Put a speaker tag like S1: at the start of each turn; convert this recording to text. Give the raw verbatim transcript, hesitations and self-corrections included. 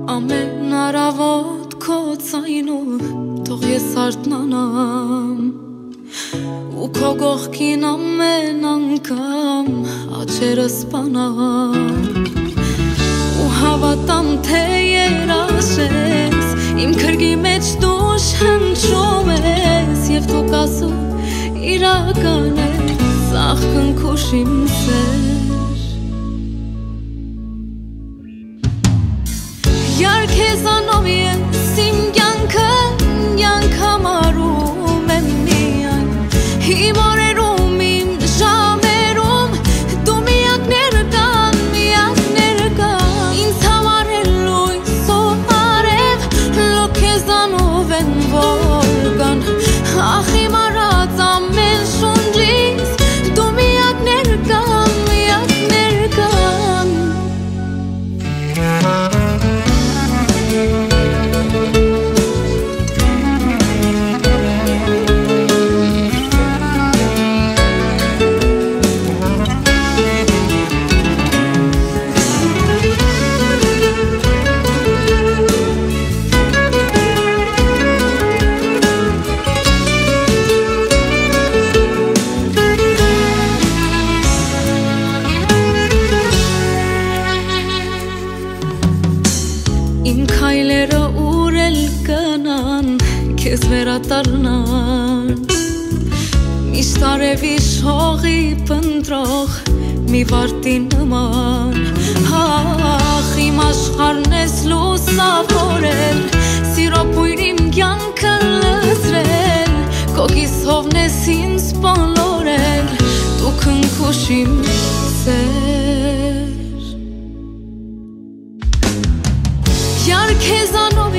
S1: Ամեն առավոտ քո ցայնով թող ես արթնանամ ու քո կողքին ամեն անգամ աչերս սպանամ ու հավատամ թե երաշես իմ քրգի մեջ դու շնչում ես եւ դու կասում իրական է ծաղկն քուշ իմ սեր Երքեզանով ես իմ կյանքը յանք համարում եմ միայն Իմ օրերում, իմ ժամերում դու միակներ կան, միակներ կան Ինձ համար էլ լույս ու արև լոքեզանով են որ կան Ախ իմ արած ամեն շունջից դու միակներ կան, միակներ կան Իմ քայլերը ուր էլ կնան, քեզ վերադառնան Միշտ արևի շողի պնդրող մի վարդի նման Ախ իմ աշխարհն ես լուսավորել Սիրո բույր իմ կյանքը լցրել Քո կիսովն ես ինձ բոլորել Դու քնքուշ իմ սեր Երքեզանով